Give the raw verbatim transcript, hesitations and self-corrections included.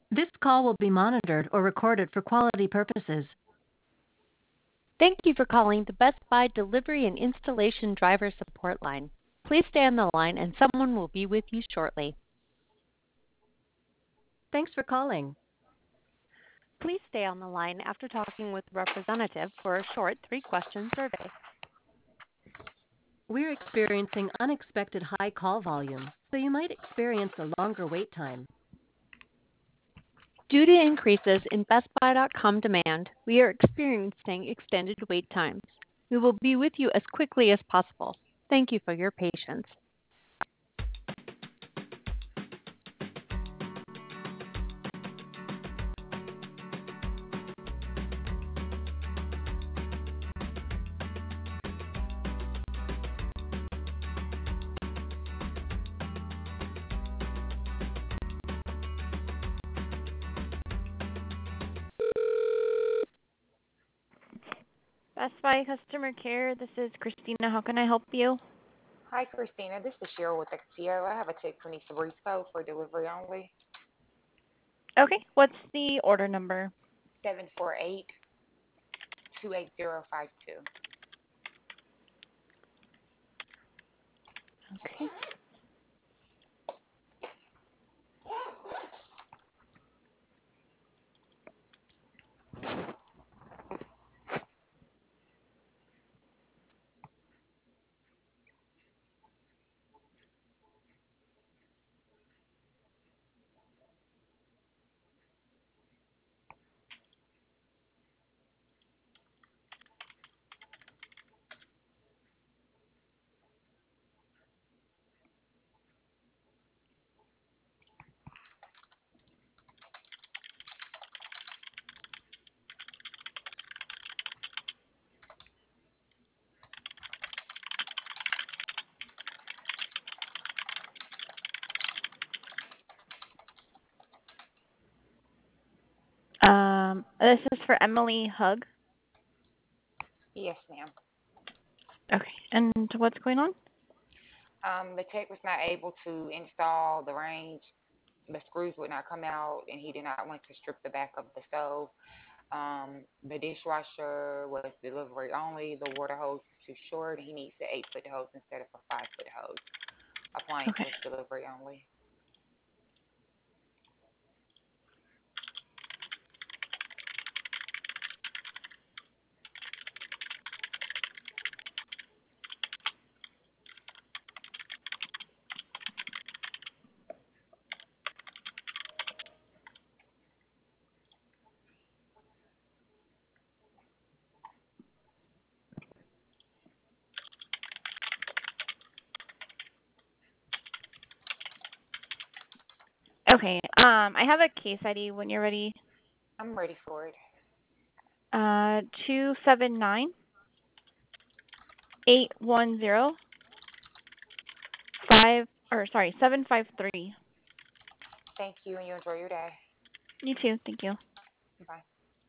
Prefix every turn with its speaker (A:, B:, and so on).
A: This call will be monitored or recorded for quality purposes.
B: Thank you for calling the Best Buy Delivery and Installation Driver Support Line. Please stay on the line and someone will be with you shortly.
A: Thanks for calling.
B: Please stay on the line after talking with a representative for a short three-question survey.
A: We're experiencing unexpected high call volume, so you might experience a longer wait time.
B: Due to increases in Best Buy dot com demand, we are experiencing extended wait times. We will be with you as quickly as possible. Thank you for your patience.
C: Best Buy customer care. This is Christina. How can I help you?
D: Hi, Christina. This is Cheryl with Exio. I have a check twenty-three code for delivery only.
C: Okay. What's the order number?
D: seven four eight, two eight zero five two.
C: Okay. Um, this is for Emily Hug.
D: Yes, ma'am.
C: Okay. And what's going on?
D: Um, the tech was not able to install the range. The screws would not come out, and he did not want to strip the back of the stove. Um, the dishwasher was delivery only. The water hose is too short. He needs the eight foot hose instead of a five foot hose. Appliance
C: Okay.
D: was delivery only.
C: Okay. Um, I have a case I D when you're ready.
D: I'm ready for it.
C: Uh, two seven nine eight one zero five or sorry seven five three.
D: Thank you, and you enjoy your day.
C: You too. Thank you.
D: Bye.